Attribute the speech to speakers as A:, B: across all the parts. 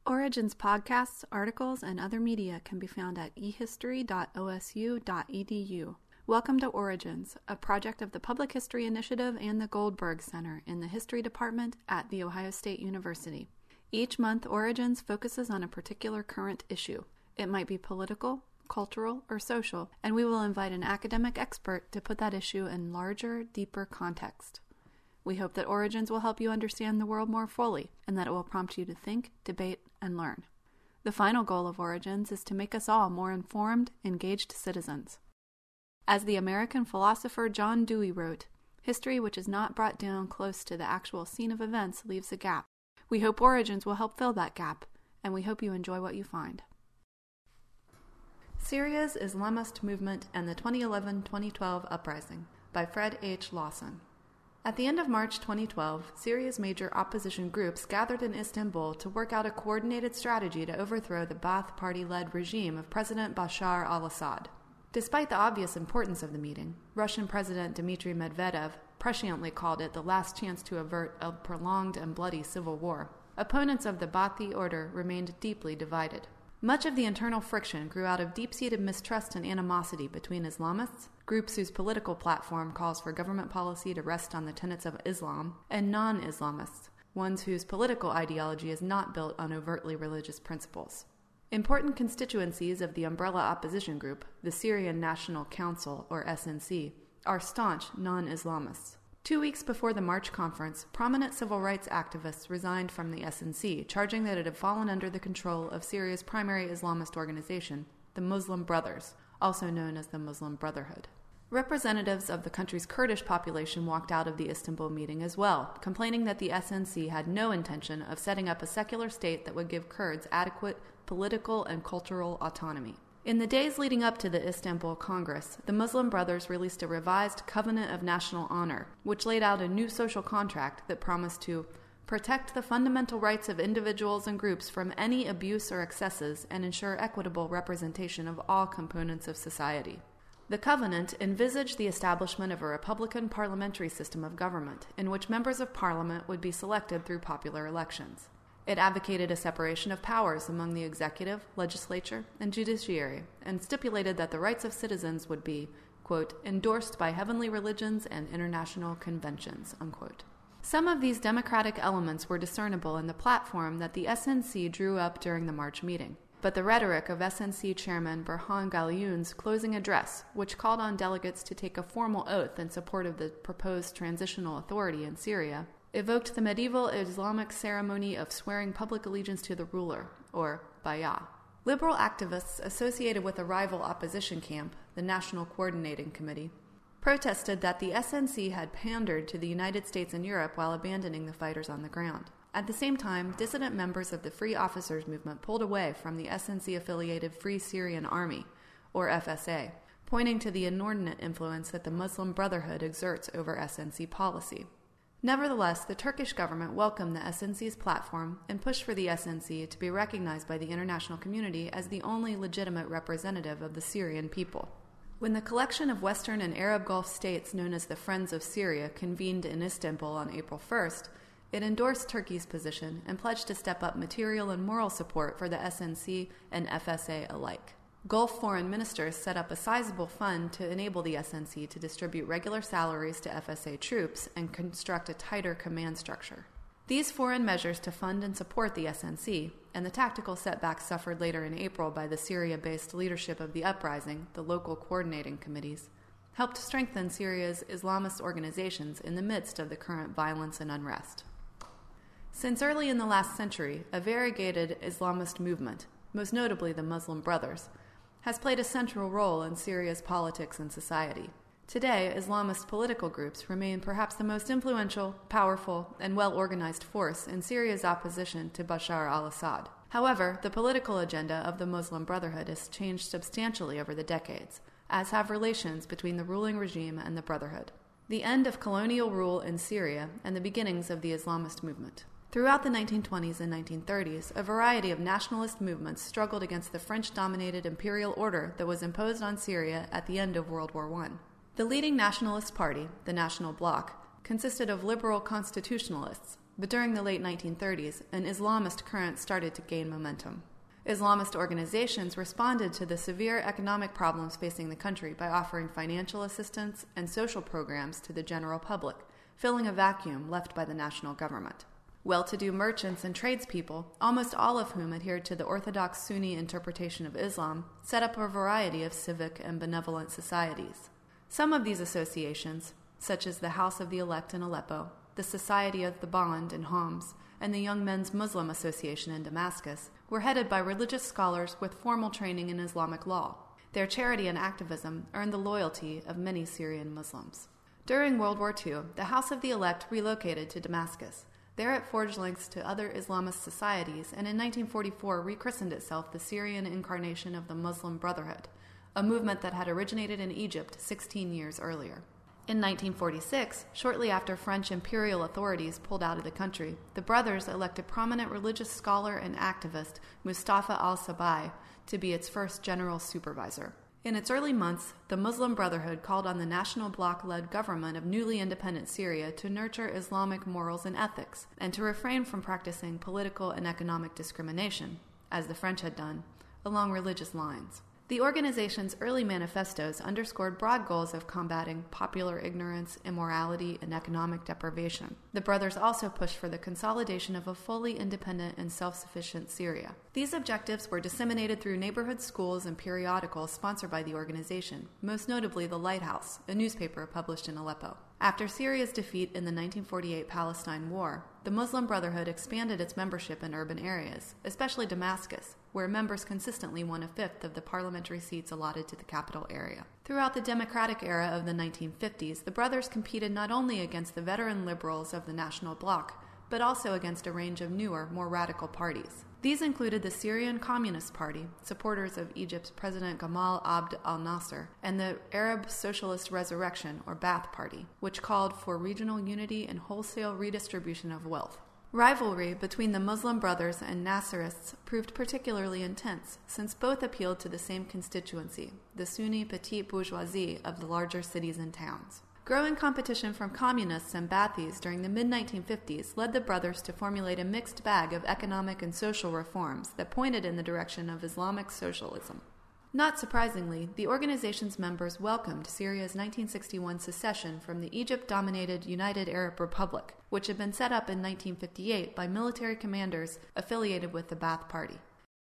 A: Origins podcasts, articles, and other media can be found at ehistory.osu.edu. Welcome to Origins, a project of the Public History Initiative and the Goldberg Center in the History Department at The Ohio State University. Each month, Origins focuses on a particular current issue. It might be political, cultural, or social, and we will invite an academic expert to put that issue in larger, deeper context. We hope that Origins will help you understand the world more fully, and that it will prompt you to think, debate, and learn. The final goal of Origins is to make us all more informed, engaged citizens. As the American philosopher John Dewey wrote, history which is not brought down close to the actual scene of events leaves a gap. We hope Origins will help fill that gap, and we hope you enjoy what you find. Syria's Islamist Movement and the 2011-2012 Uprising by Fred H. Lawson. At the end of March 2012, Syria's major opposition groups gathered in Istanbul to work out a coordinated strategy to overthrow the Ba'ath Party-led regime of President Bashar al-Assad. Despite the obvious importance of the meeting, Russian President Dmitry Medvedev presciently called it the last chance to avert a prolonged and bloody civil war. Opponents of the Ba'athi order remained deeply divided. Much of the internal friction grew out of deep-seated mistrust and animosity between Islamists, groups whose political platform calls for government policy to rest on the tenets of Islam, and non-Islamists, ones whose political ideology is not built on overtly religious principles. Important constituencies of the umbrella opposition group, the Syrian National Council, or SNC, are staunch non-Islamists. 2 weeks before the March conference, prominent civil rights activists resigned from the SNC, charging that it had fallen under the control of Syria's primary Islamist organization, the Muslim Brothers, also known as the Muslim Brotherhood. Representatives of the country's Kurdish population walked out of the Istanbul meeting as well, complaining that the SNC had no intention of setting up a secular state that would give Kurds adequate political and cultural autonomy. In the days leading up to the Istanbul Congress, the Muslim Brothers released a revised Covenant of National Honor, which laid out a new social contract that promised to protect the fundamental rights of individuals and groups from any abuse or excesses and ensure equitable representation of all components of society. The Covenant envisaged the establishment of a Republican parliamentary system of government, in which members of Parliament would be selected through popular elections. It advocated a separation of powers among the executive, legislature, and judiciary, and stipulated that the rights of citizens would be, quote, endorsed by heavenly religions and international conventions, unquote. Some of these democratic elements were discernible in the platform that the SNC drew up during the March meeting. But the rhetoric of SNC Chairman Burhan Galioun's closing address, which called on delegates to take a formal oath in support of the proposed transitional authority in Syria, evoked the medieval Islamic ceremony of swearing public allegiance to the ruler, or bay'ah. Liberal activists associated with a rival opposition camp, the National Coordinating Committee, protested that the SNC had pandered to the United States and Europe while abandoning the fighters on the ground. At the same time, dissident members of the Free Officers Movement pulled away from the SNC-affiliated Free Syrian Army, or FSA, pointing to the inordinate influence that the Muslim Brotherhood exerts over SNC policy. Nevertheless, the Turkish government welcomed the SNC's platform and pushed for the SNC to be recognized by the international community as the only legitimate representative of the Syrian people. When the collection of Western and Arab Gulf states known as the Friends of Syria convened in Istanbul on April 1st, it endorsed Turkey's position and pledged to step up material and moral support for the SNC and FSA alike. Gulf foreign ministers set up a sizable fund to enable the SNC to distribute regular salaries to FSA troops and construct a tighter command structure. These foreign measures to fund and support the SNC, and the tactical setbacks suffered later in April by the Syria-based leadership of the uprising, the local coordinating committees, helped strengthen Syria's Islamist organizations in the midst of the current violence and unrest. Since early in the last century, a variegated Islamist movement, most notably the Muslim Brothers, has played a central role in Syria's politics and society. Today, Islamist political groups remain perhaps the most influential, powerful, and well-organized force in Syria's opposition to Bashar al-Assad. However, the political agenda of the Muslim Brotherhood has changed substantially over the decades, as have relations between the ruling regime and the Brotherhood. The end of colonial rule in Syria and the beginnings of the Islamist movement. Throughout the 1920s and 1930s, a variety of nationalist movements struggled against the French-dominated imperial order that was imposed on Syria at the end of World War I. The leading nationalist party, the National Bloc, consisted of liberal constitutionalists, but during the late 1930s, an Islamist current started to gain momentum. Islamist organizations responded to the severe economic problems facing the country by offering financial assistance and social programs to the general public, filling a vacuum left by the national government. Well-to-do merchants and tradespeople, almost all of whom adhered to the orthodox Sunni interpretation of Islam, set up a variety of civic and benevolent societies. Some of these associations, such as the House of the Elect in Aleppo, the Society of the Bond in Homs, and the Young Men's Muslim Association in Damascus, were headed by religious scholars with formal training in Islamic law. Their charity and activism earned the loyalty of many Syrian Muslims. During World War II, the House of the Elect relocated to Damascus. There it forged links to other Islamist societies and in 1944 rechristened itself the Syrian incarnation of the Muslim Brotherhood, a movement that had originated in Egypt 16 years earlier. In 1946, shortly after French imperial authorities pulled out of the country, the brothers elected prominent religious scholar and activist Mustafa al-Sabah to be its first general supervisor. In its early months, the Muslim Brotherhood called on the National Bloc-led government of newly independent Syria to nurture Islamic morals and ethics, and to refrain from practicing political and economic discrimination, as the French had done, along religious lines. The organization's early manifestos underscored broad goals of combating popular ignorance, immorality, and economic deprivation. The brothers also pushed for the consolidation of a fully independent and self-sufficient Syria. These objectives were disseminated through neighborhood schools and periodicals sponsored by the organization, most notably The Lighthouse, a newspaper published in Aleppo. After Syria's defeat in the 1948 Palestine War, the Muslim Brotherhood expanded its membership in urban areas, especially Damascus, where members consistently won a fifth of the parliamentary seats allotted to the capital area. Throughout the democratic era of the 1950s, the brothers competed not only against the veteran liberals of the National Bloc, but also against a range of newer, more radical parties. These included the Syrian Communist Party, supporters of Egypt's President Gamal Abd al-Nasser, and the Arab Socialist Resurrection, or Ba'ath Party, which called for regional unity and wholesale redistribution of wealth. Rivalry between the Muslim Brothers and Nasserists proved particularly intense, since both appealed to the same constituency, the Sunni petite bourgeoisie of the larger cities and towns. Growing competition from communists and Ba'athis during the mid-1950s led the brothers to formulate a mixed bag of economic and social reforms that pointed in the direction of Islamic socialism. Not surprisingly, the organization's members welcomed Syria's 1961 secession from the Egypt-dominated United Arab Republic, which had been set up in 1958 by military commanders affiliated with the Ba'ath Party.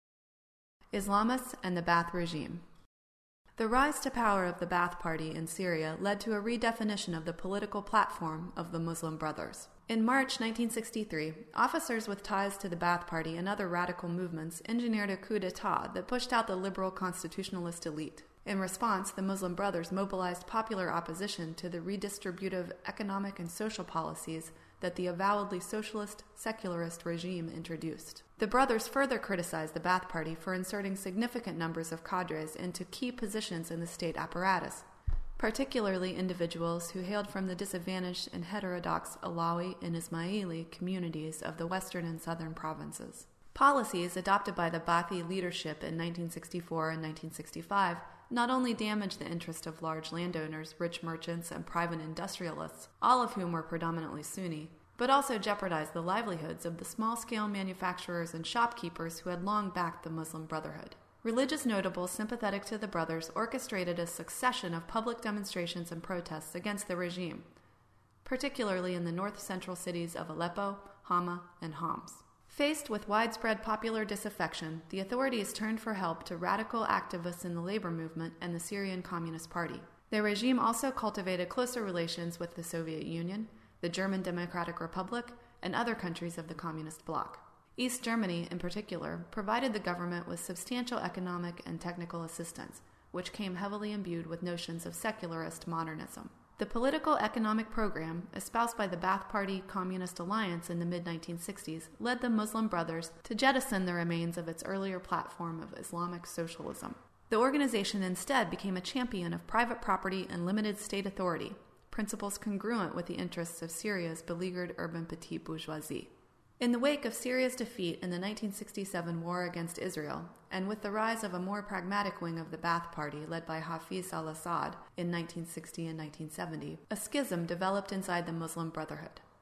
A: Islamists and the Ba'ath regime. The rise to power of the Ba'ath Party in Syria led to a redefinition of the political platform of the Muslim Brothers. In March 1963, officers with ties to the Ba'ath Party and other radical movements engineered a coup d'etat that pushed out the liberal constitutionalist elite. In response, the Muslim Brothers mobilized popular opposition to the redistributive economic and social policies that the avowedly socialist, secularist regime introduced. The brothers further criticized the Ba'ath Party for inserting significant numbers of cadres into key positions in the state apparatus, particularly individuals who hailed from the disadvantaged and heterodox Alawi and Ismaili communities of the western and southern provinces. Policies adopted by the Ba'athi leadership in 1964 and 1965 not only damaged the interest of large landowners, rich merchants, and private industrialists, all of whom were predominantly Sunni, but also jeopardized the livelihoods of the small-scale manufacturers and shopkeepers who had long backed the Muslim Brotherhood. Religious notables sympathetic to the brothers orchestrated a succession of public demonstrations and protests against the regime, particularly in the north-central cities of Aleppo, Hama, and Homs. Faced with widespread popular disaffection, the authorities turned for help to radical activists in the labor movement and the Syrian Communist Party. The regime also cultivated closer relations with the Soviet Union, the German Democratic Republic, and other countries of the Communist bloc. East Germany, in particular, provided the government with substantial economic and technical assistance, which came heavily imbued with notions of secularist modernism. The political economic program, espoused by the Ba'ath Party Communist Alliance in the mid-1960s, led the Muslim Brothers to jettison the remains of its earlier platform of Islamic socialism. The organization instead became a champion of private property and limited state authority, principles congruent with the interests of Syria's beleaguered urban petite bourgeoisie. In the wake of Syria's defeat in the 1967 war against Israel, and with the rise of a more pragmatic wing of the Ba'ath Party led by Hafiz al-Assad in 1960 and 1970, a schism developed inside the Muslim Brotherhood.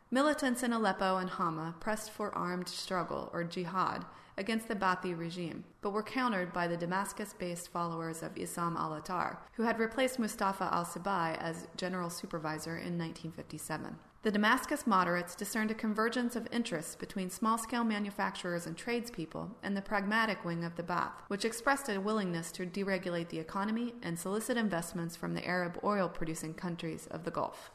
A: Militants in Aleppo and Hama pressed for armed struggle, or jihad, against the Ba'athi regime, but were countered by the Damascus-based followers of Issam al-Attar, who had replaced Mustafa al-Sabai as general supervisor in 1957. The Damascus moderates discerned a convergence of interests between small-scale manufacturers and tradespeople and the pragmatic wing of the Ba'ath, which expressed a willingness to deregulate the economy and solicit investments from the Arab oil-producing countries of the Gulf.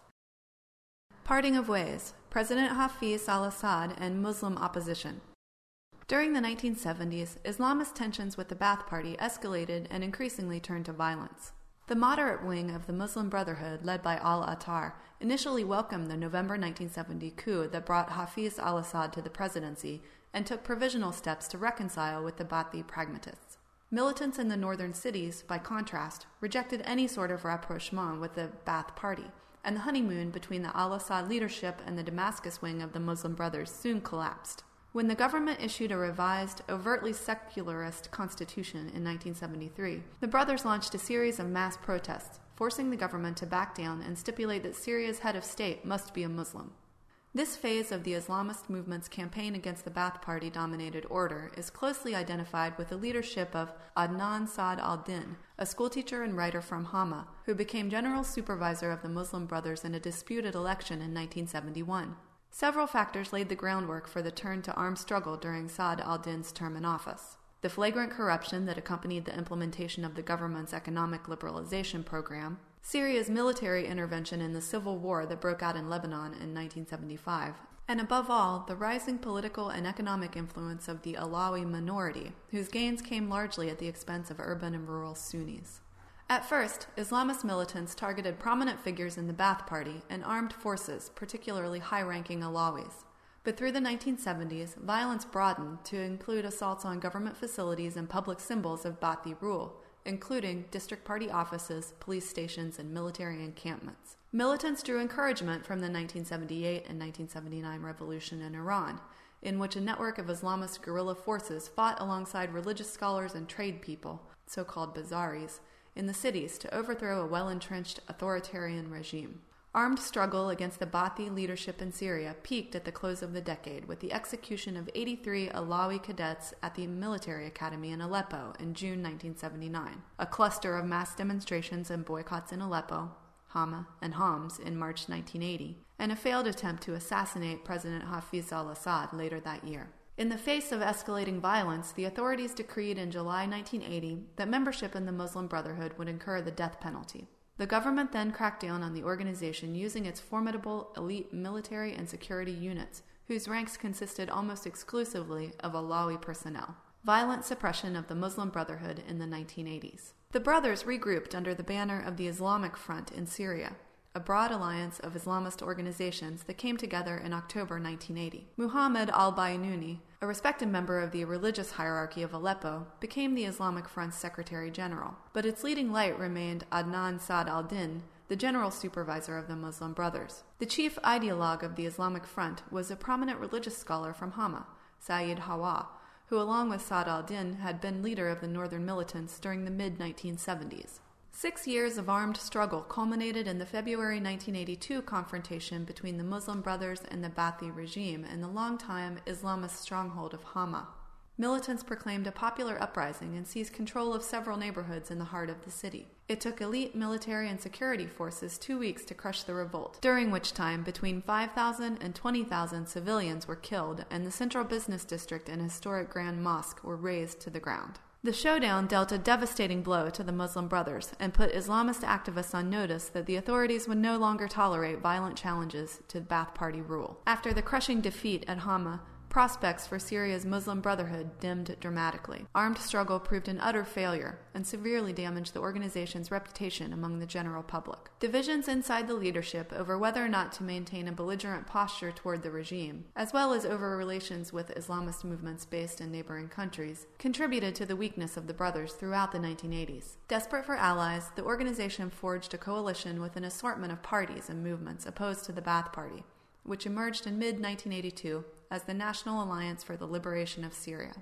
A: Parting of ways: President Hafez al-Assad and Muslim opposition. During the 1970s, Islamist tensions with the Ba'ath Party escalated and increasingly turned to violence. The moderate wing of the Muslim Brotherhood, led by al-Attar, initially welcomed the November 1970 coup that brought Hafez al-Assad to the presidency and took provisional steps to reconcile with the Ba'athi pragmatists. Militants in the northern cities, by contrast, rejected any sort of rapprochement with the Ba'ath Party, and the honeymoon between the al-Assad leadership and the Damascus wing of the Muslim Brothers soon collapsed. When the government issued a revised, overtly secularist constitution in 1973, the brothers launched a series of mass protests, forcing the government to back down and stipulate that Syria's head of state must be a Muslim. This phase of the Islamist movement's campaign against the Ba'ath Party-dominated order is closely identified with the leadership of Adnan Saad al-Din, a schoolteacher and writer from Hama, who became general supervisor of the Muslim Brothers in a disputed election in 1971. Several factors laid the groundwork for the turn to armed struggle during Saad al-Din's term in office. The flagrant corruption that accompanied the implementation of the government's economic liberalization program, Syria's military intervention in the civil war that broke out in Lebanon in 1975, and above all, the rising political and economic influence of the Alawi minority, whose gains came largely at the expense of urban and rural Sunnis. At first, Islamist militants targeted prominent figures in the Ba'ath Party and armed forces, particularly high-ranking Alawis. But through the 1970s, violence broadened to include assaults on government facilities and public symbols of Ba'athi rule, including district party offices, police stations, and military encampments. Militants drew encouragement from the 1978 and 1979 revolution in Iran, in which a network of Islamist guerrilla forces fought alongside religious scholars and trade people, so-called bazaris, in the cities to overthrow a well-entrenched authoritarian regime. Armed struggle against the Ba'athi leadership in Syria peaked at the close of the decade with the execution of 83 Alawi cadets at the military academy in Aleppo in June 1979, a cluster of mass demonstrations and boycotts in Aleppo, Hama, and Homs in March 1980, and a failed attempt to assassinate President Hafez al-Assad later that year. In the face of escalating violence, the authorities decreed in July 1980 that membership in the Muslim Brotherhood would incur the death penalty. The government then cracked down on the organization using its formidable elite military and security units, whose ranks consisted almost exclusively of Alawi personnel. Violent suppression of the Muslim Brotherhood in the 1980s. The brothers regrouped under the banner of the Islamic Front in Syria, a broad alliance of Islamist organizations that came together in October 1980. Muhammad al-Bainouni, a respected member of the religious hierarchy of Aleppo, became the Islamic Front's Secretary General, but its leading light remained Adnan Saad al-Din, the general supervisor of the Muslim Brothers. The chief ideologue of the Islamic Front was a prominent religious scholar from Hama, Sayyid Hawa, who along with Saad al-Din had been leader of the northern militants during the mid-1970s. 6 years of armed struggle culminated in the February 1982 confrontation between the Muslim Brothers and the Ba'athi regime in the longtime Islamist stronghold of Hama. Militants proclaimed a popular uprising and seized control of several neighborhoods in the heart of the city. It took elite military and security forces 2 weeks to crush the revolt, during which time between 5,000 and 20,000 civilians were killed and the central business district and historic Grand Mosque were razed to the ground. The showdown dealt a devastating blow to the Muslim Brothers and put Islamist activists on notice that the authorities would no longer tolerate violent challenges to Ba'ath Party rule. After the crushing defeat at Hama, prospects for Syria's Muslim Brotherhood dimmed dramatically. Armed struggle proved an utter failure and severely damaged the organization's reputation among the general public. Divisions inside the leadership over whether or not to maintain a belligerent posture toward the regime, as well as over relations with Islamist movements based in neighboring countries, contributed to the weakness of the brothers throughout the 1980s. Desperate for allies, the organization forged a coalition with an assortment of parties and movements opposed to the Ba'ath Party, which emerged in mid-1982 as the National Alliance for the Liberation of Syria.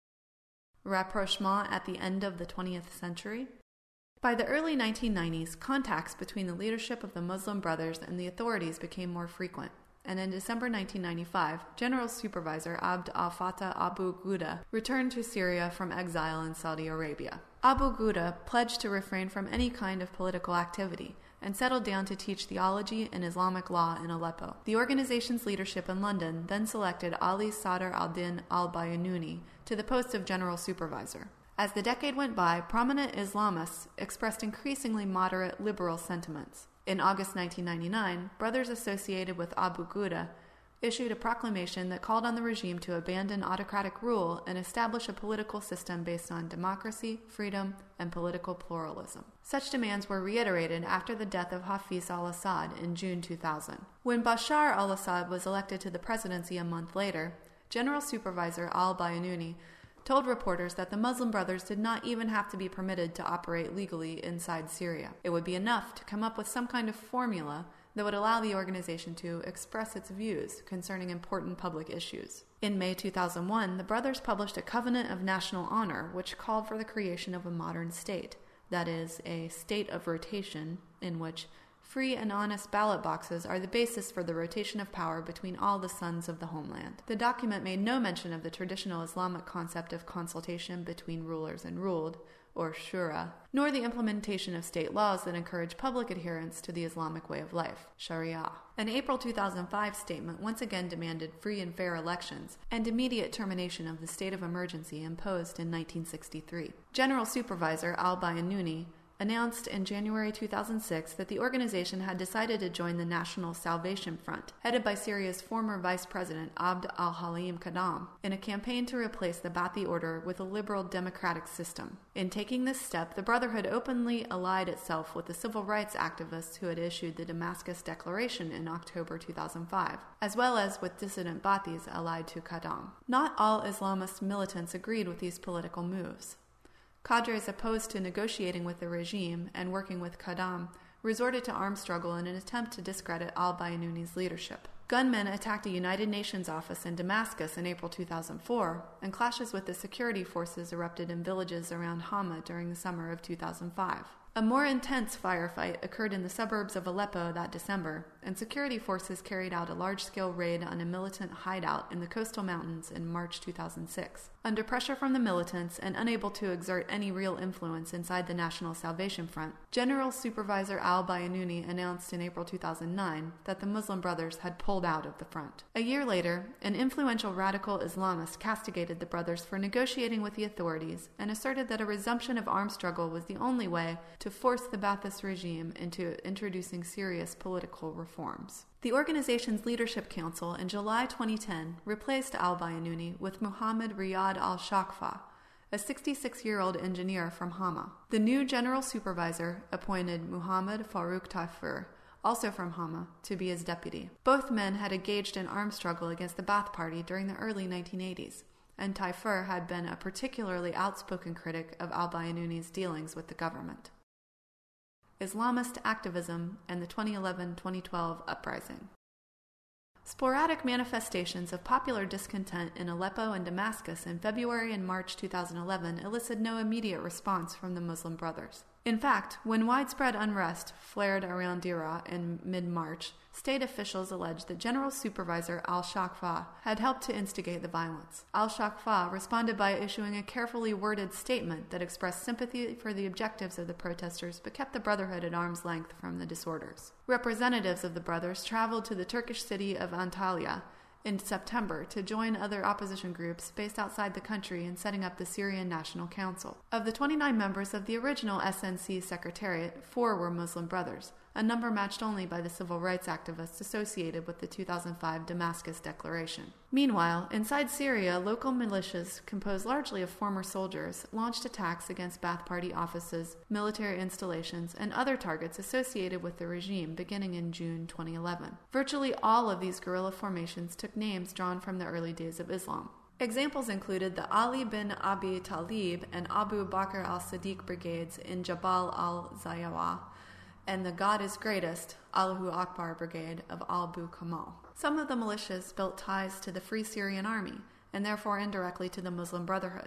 A: Rapprochement at the end of the 20th century? By the early 1990s, contacts between the leadership of the Muslim Brothers and the authorities became more frequent. and in December 1995, General Supervisor Abd al-Fattah Abu Ghouda returned to Syria from exile in Saudi Arabia. Abu Ghouda pledged to refrain from any kind of political activity and settled down to teach theology and Islamic law in Aleppo. The organization's leadership in London then selected Ali Sadr al-Din al-Bayanuni to the post of General Supervisor. As the decade went by, prominent Islamists expressed increasingly moderate liberal sentiments. In August 1999, brothers associated with Abu Ghouda issued a proclamation that called on the regime to abandon autocratic rule and establish a political system based on democracy, freedom, and political pluralism. Such demands were reiterated after the death of Hafiz al-Assad in June 2000. When Bashar al-Assad was elected to the presidency a month later, General Supervisor al-Bayanuni told reporters that the Muslim Brothers did not even have to be permitted to operate legally inside Syria. It would be enough to come up with some kind of formula that would allow the organization to express its views concerning important public issues. In May 2001, the brothers published a Covenant of National Honor, which called for the creation of a modern state, that is, a state of rotation in which free and honest ballot boxes are the basis for the rotation of power between all the sons of the homeland. The document made no mention of the traditional Islamic concept of consultation between rulers and ruled, or shura, nor the implementation of state laws that encourage public adherence to the Islamic way of life, sharia. An April 2005 statement once again demanded free and fair elections and immediate termination of the state of emergency imposed in 1963. General Supervisor al-Bayanuni announced in January 2006 that the organization had decided to join the National Salvation Front, headed by Syria's former Vice President Abd al-Halim Qadam, in a campaign to replace the Ba'athi order with a liberal democratic system. In taking this step, the Brotherhood openly allied itself with the civil rights activists who had issued the Damascus Declaration in October 2005, as well as with dissident Ba'athis allied to Qadam. Not all Islamist militants agreed with these political moves. Cadres opposed to negotiating with the regime and working with Qadam resorted to armed struggle in an attempt to discredit al-Bayanuni's leadership. Gunmen attacked a United Nations office in Damascus in April 2004, and clashes with the security forces erupted in villages around Hama during the summer of 2005. A more intense firefight occurred in the suburbs of Aleppo that December, and security forces carried out a large-scale raid on a militant hideout in the coastal mountains in March 2006. Under pressure from the militants and unable to exert any real influence inside the National Salvation Front, General Supervisor al-Bayanuni announced in April 2009 that the Muslim Brothers had pulled out of the front. A year later, an influential radical Islamist castigated the brothers for negotiating with the authorities and asserted that a resumption of armed struggle was the only way to force the Ba'athist regime into introducing serious political reforms. The organization's Leadership Council in July 2010 replaced al-Bayanuni with Muhammad Riyad al-Shaqfa, a 66-year-old engineer from Hama. The new general supervisor appointed Muhammad Farouk Taifur, also from Hama, to be his deputy. Both men had engaged in armed struggle against the Ba'ath Party during the early 1980s, and Taifur had been a particularly outspoken critic of al-Bayanuni's dealings with the government. Islamist activism and the 2011-2012 uprising. Sporadic manifestations of popular discontent in Aleppo and Damascus in February and March 2011 elicited no immediate response from the Muslim Brothers. In fact, when widespread unrest flared around Deraa in mid-March, state officials alleged that General Supervisor al-Shaqfa had helped to instigate the violence. Al-Shaqfa responded by issuing a carefully worded statement that expressed sympathy for the objectives of the protesters but kept the Brotherhood at arm's length from the disorders. Representatives of the brothers traveled to the Turkish city of Antalya in September to join other opposition groups based outside the country in setting up the Syrian National Council. Of the 29 members of the original SNC Secretariat, 4 were Muslim Brothers, a number matched only by the civil rights activists associated with the 2005 Damascus Declaration. Meanwhile, inside Syria, local militias, composed largely of former soldiers, launched attacks against Ba'ath Party offices, military installations, and other targets associated with the regime beginning in June 2011. Virtually all of these guerrilla formations took names drawn from the early days of Islam. Examples included the Ali bin Abi Talib and Abu Bakr al-Siddiq brigades in Jabal al-Zayawa, and the God is Greatest, Allahu Akbar Brigade of Abu Kamal. Some of the militias built ties to the Free Syrian Army, and therefore indirectly to the Muslim Brotherhood,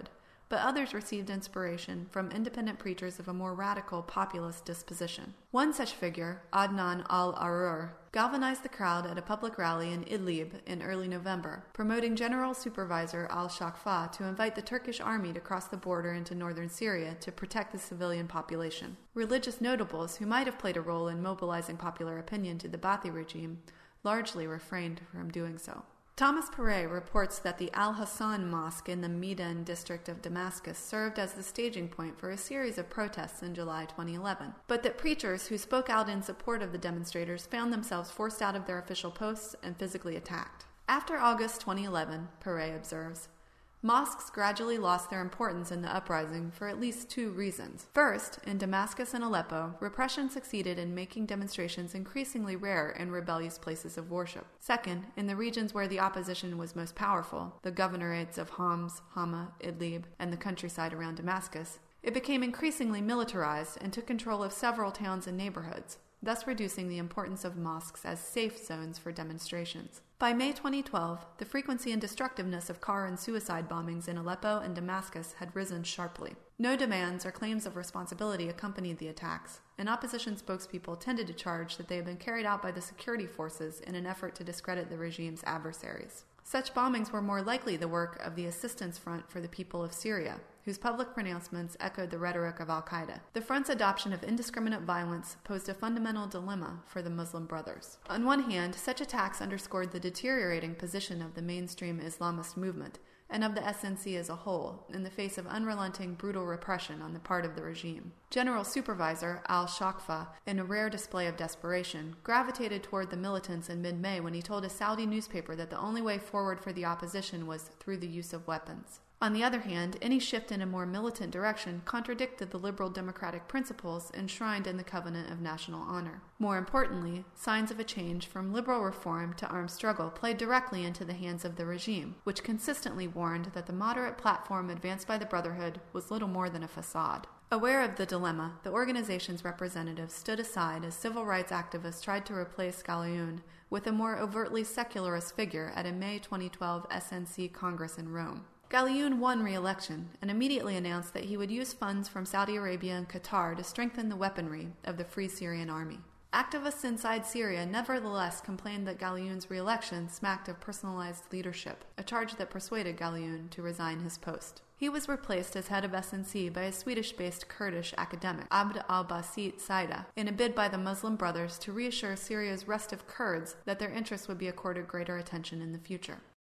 A: but others received inspiration from independent preachers of a more radical populist disposition. One such figure, Adnan al-Arur, galvanized the crowd at a public rally in Idlib in early November, promoting General Supervisor al-Shaqfa to invite the Turkish army to cross the border into northern Syria to protect the civilian population. Religious notables who might have played a role in mobilizing popular opinion to the Ba'athi regime largely refrained from doing so. Thomas Perret reports that the Al-Hassan Mosque in the Medan district of Damascus served as the staging point for a series of protests in July 2011, but that preachers who spoke out in support of the demonstrators found themselves forced out of their official posts and physically attacked. After August 2011, Perret observes, mosques gradually lost their importance in the uprising for at least two reasons. First, in Damascus and Aleppo, repression succeeded in making demonstrations increasingly rare in rebellious places of worship. Second, in the regions where the opposition was most powerful, the governorates of Homs, Hama, Idlib, and the countryside around Damascus, it became increasingly militarized and took control of several towns and neighborhoods, thus reducing the importance of mosques as safe zones for demonstrations. By May 2012, the frequency and destructiveness of car and suicide bombings in Aleppo and Damascus had risen sharply. No demands or claims of responsibility accompanied the attacks, and opposition spokespeople tended to charge that they had been carried out by the security forces in an effort to discredit the regime's adversaries. Such bombings were more likely the work of the Assistance Front for the People of Syria, whose public pronouncements echoed the rhetoric of al-Qaeda. The front's adoption of indiscriminate violence posed a fundamental dilemma for the Muslim Brothers. On one hand, such attacks underscored the deteriorating position of the mainstream Islamist movement and of the SNC as a whole in the face of unrelenting, brutal repression on the part of the regime. General Supervisor al-Shaqfa, in a rare display of desperation, gravitated toward the militants in mid-May when he told a Saudi newspaper that the only way forward for the opposition was through the use of weapons. On the other hand, any shift in a more militant direction contradicted the liberal democratic principles enshrined in the Covenant of National Honor. More importantly, signs of a change from liberal reform to armed struggle played directly into the hands of the regime, which consistently warned that the moderate platform advanced by the Brotherhood was little more than a facade. Aware of the dilemma, the organization's representatives stood aside as civil rights activists tried to replace Ghalayun with a more overtly secularist figure at a May 2012 SNC Congress in Rome. Ghalayun won re-election and immediately announced that he would use funds from Saudi Arabia and Qatar to strengthen the weaponry of the Free Syrian Army. Activists inside Syria nevertheless complained that Ghalayun's re-election smacked of personalized leadership, a charge that persuaded Ghalayun to resign his post. He was replaced as head of SNC by a Swedish-based Kurdish academic, Abd al-Basit Saida, in a bid by the Muslim Brothers to reassure Syria's restive Kurds that their interests would be accorded greater attention in the future.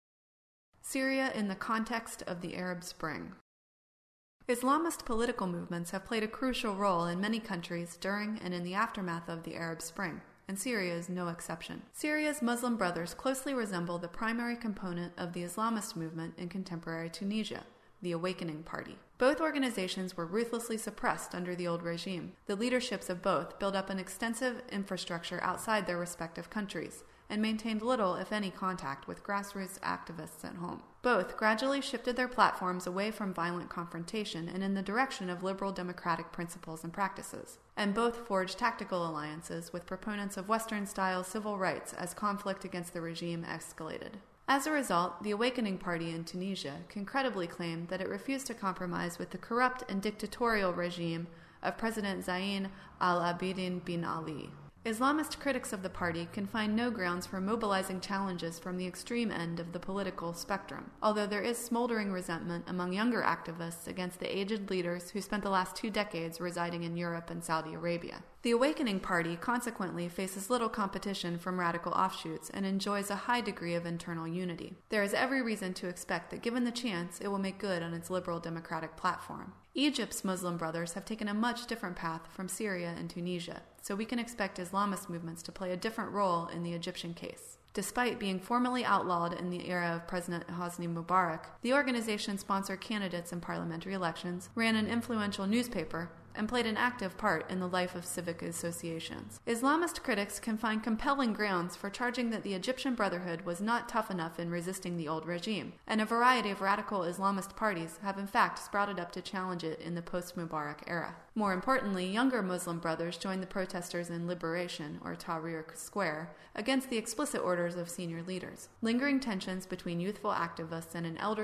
A: Syria in the context of the Arab Spring. Islamist political movements have played a crucial role in many countries during and in the aftermath of the Arab Spring, and Syria is no exception. Syria's Muslim Brothers closely resemble the primary component of the Islamist movement in contemporary Tunisia, the Awakening Party. Both organizations were ruthlessly suppressed under the old regime. The leaderships of both built up an extensive infrastructure outside their respective countries, and maintained little, if any, contact with grassroots activists at home. Both gradually shifted their platforms away from violent confrontation and in the direction of liberal democratic principles and practices, and both forged tactical alliances with proponents of Western-style civil rights as conflict against the regime escalated. As a result, the Awakening Party in Tunisia can credibly claim that it refused to compromise with the corrupt and dictatorial regime of President Zayn al-Abidine bin Ali. Islamist critics of the party can find no grounds for mobilizing challenges from the extreme end of the political spectrum, although there is smoldering resentment among younger activists against the aged leaders who spent the last 2 decades residing in Europe and Saudi Arabia. The Awakening Party consequently faces little competition from radical offshoots and enjoys a high degree of internal unity. There is every reason to expect that given the chance, it will make good on its liberal democratic platform. Egypt's Muslim Brothers have taken a much different path from Syria and Tunisia, so we can expect Islamist movements to play a different role in the Egyptian case. Despite being formally outlawed in the era of President Hosni Mubarak, the organization sponsored candidates in parliamentary elections, ran an influential newspaper, and played an active part in the life of civic associations. Islamist critics can find compelling grounds for charging that the Egyptian Brotherhood was not tough enough in resisting the old regime, and a variety of radical Islamist parties have in fact sprouted up to challenge it in the post-Mubarak era. More importantly, younger Muslim Brothers joined the protesters in Liberation, or Tahrir Square, against the explicit orders of senior leaders. Lingering tensions between youthful activists and an elderly,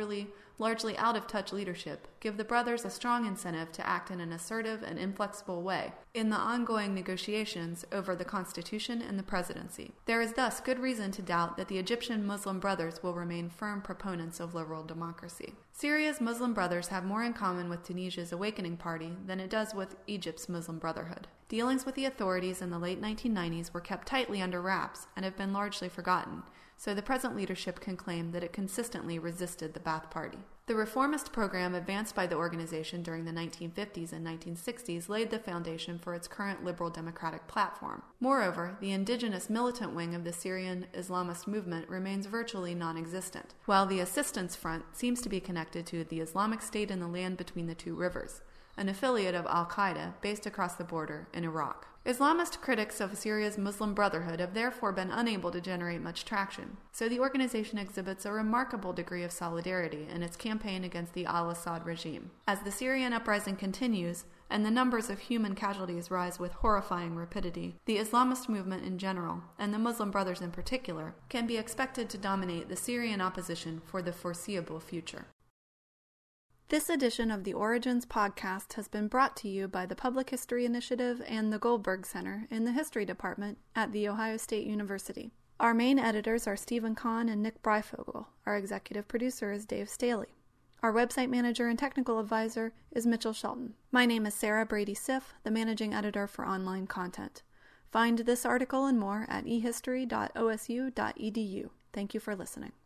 A: largely out-of-touch leadership give the brothers a strong incentive to act in an assertive and inflexible way in the ongoing negotiations over the constitution and the presidency. There is thus good reason to doubt that the Egyptian Muslim Brothers will remain firm proponents of liberal democracy. Syria's Muslim Brothers have more in common with Tunisia's Awakening Party than it does with Egypt's Muslim Brotherhood. Dealings with the authorities in the late 1990s were kept tightly under wraps and have been largely forgotten, so the present leadership can claim that it consistently resisted the Ba'ath Party. The reformist program advanced by the organization during the 1950s and 1960s laid the foundation for its current liberal democratic platform. Moreover, the indigenous militant wing of the Syrian Islamist movement remains virtually non-existent, while the Assistance Front seems to be connected to the Islamic State in the land between the two rivers, an affiliate of al-Qaeda based across the border in Iraq. Islamist critics of Syria's Muslim Brotherhood have therefore been unable to generate much traction, so the organization exhibits a remarkable degree of solidarity in its campaign against the al-Assad regime. As the Syrian uprising continues, and the numbers of human casualties rise with horrifying rapidity, the Islamist movement in general, and the Muslim Brothers in particular, can be expected to dominate the Syrian opposition for the foreseeable future. This edition of the Origins podcast has been brought to you by the Public History Initiative and the Goldberg Center in the History Department at The Ohio State University. Our main editors are Stephen Kahn and Nick Breifogel. Our executive producer is Dave Staley. Our website manager and technical advisor is Mitchell Shelton. My name is Sarah Brady-Siff, the managing editor for online content. Find this article and more at ehistory.osu.edu. Thank you for listening.